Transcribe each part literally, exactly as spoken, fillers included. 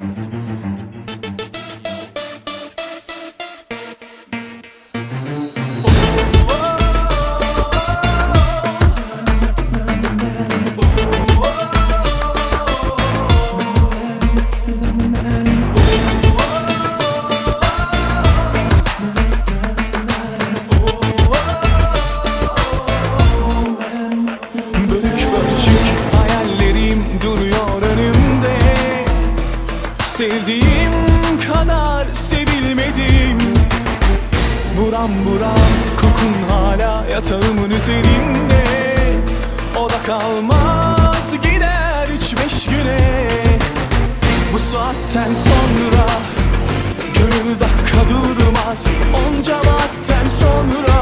Sevdiğim kadar sevilmedim. Buram buram kokun hala yatağımın üzerinde. O da kalmaz gider üç beş güne. Bu saatten sonra gönül dakika durmaz. Onca vakitten sonra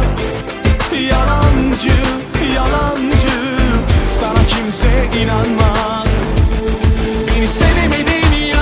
yalancı yalancı, sana kimse inanmaz. Beni sevemedin,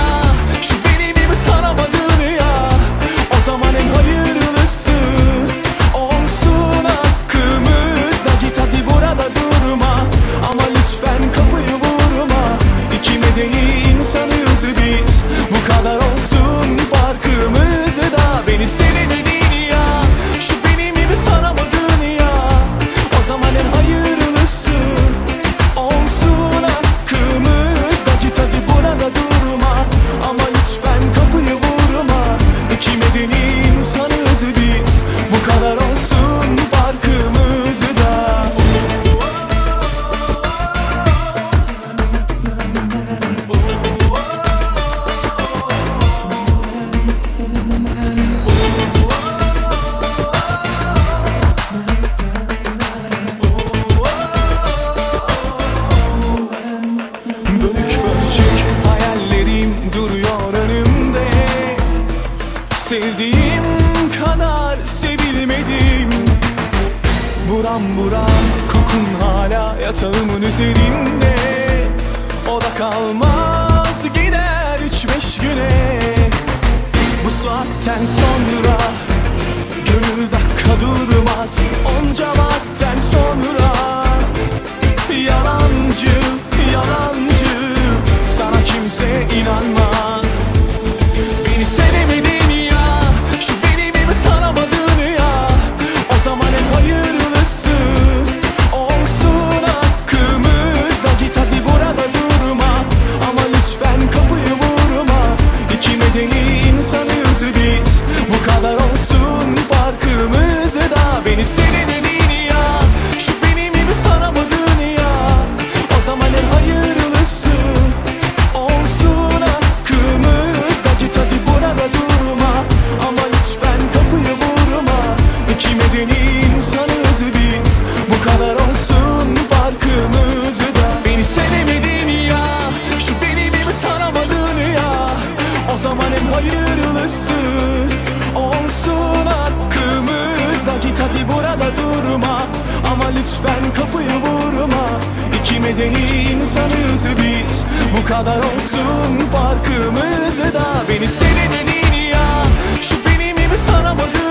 sevdiğim kadar sevilmedim. Buram buram kokun hala yatağımın üzerinde. O da kalmaz gider üç beş güne. Bu saatten sonra gönül dakika durmaz. Onca vakitten sonra yalancı yalancı, sana kimse inanmaz. Beni sevemedin, beni sevemedin ya, şu benim gibi sanamadın ya. O zaman en hayırlısı olsun hakkımızda. Git hadi burada durma, ama lütfen kapıyı vurma. İki medeni insanız biz, bu kadar olsun farkımızda. Beni sevemedin ya, şu benim gibi sanamadın ya. O zaman en hayırlısı olsun hakkımızda. Git hadi burada durma, ama lütfen kapıyı vurma. İki medeni insanız biz, bu kadar olsun farkımızda. Beni sevemedin ya, şu benim gibi sanamadın